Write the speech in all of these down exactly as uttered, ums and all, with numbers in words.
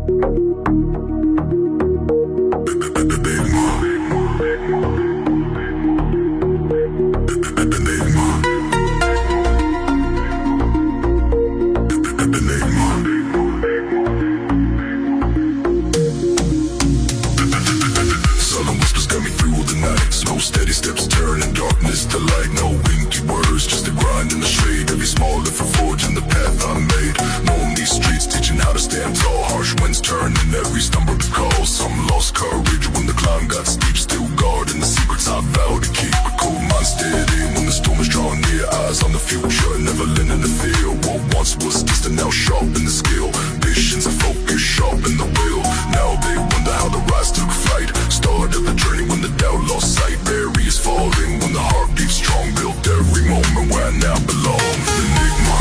Steady steps turning darkness to light. No winky words, just a grind in the shade. Every small effort forging the path I made. Knowing these streets, teaching how to stand tall. Harsh winds turning every stumble to call. Some lost courage when the climb got steep. Still guarding the secrets I vowed to keep. A cool mind steady when the storm is drawing near. Eyes on the future, never lending the fear. What once was distant now sharp in the skill. Patience and focus sharp in the will. Now they wonder how the rise took flight. Started the journey when the doubt lost sight. Barriers falling when the heart beats strong. Built every moment where I now belong. Enigma.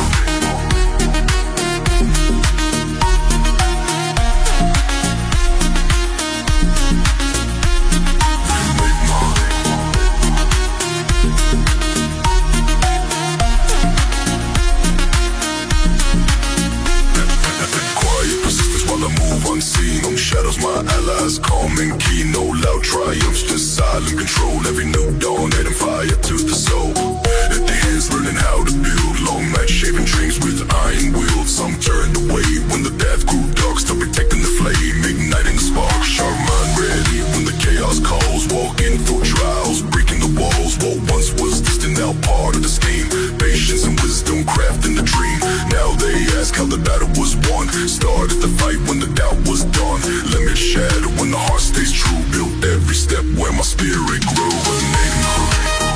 Unseen, on shadows my allies, calm and keen. No loud triumphs, just silent control. Every new dawn adding fire to the soul. At the hands learning how to build long match shaving dreams with iron wheels. Some turned away when the path grew dark, still protecting the flame, igniting the spark. Sharp mind ready when the chaos calls. Walking through trials, breaking the walls. What once was distant now part of the scheme. Patience and wisdom crafting the dream. Now they ask how the battle was won. Started the fight when the doubt was done. Limit shattered when the heart stays true. Built every step where my spirit grew. Enigma.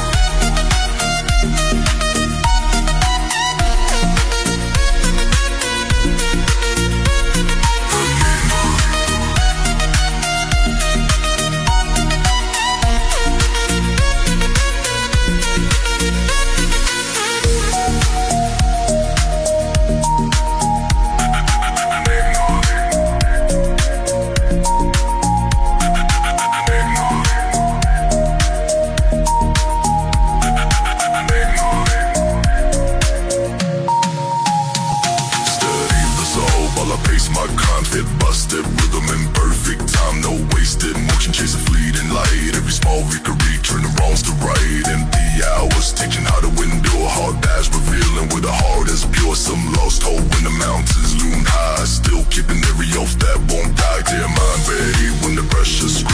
My confident busted rhythm in perfect time, no wasted motion, chasing fleeting light. Every small victory turn the wrongs to right. Empty hours teaching how to endure hard paths, revealing where the heart is pure. Some lost hope when the mountains loom high, still keeping every oath that won't die. Dear mind ready when the pressure's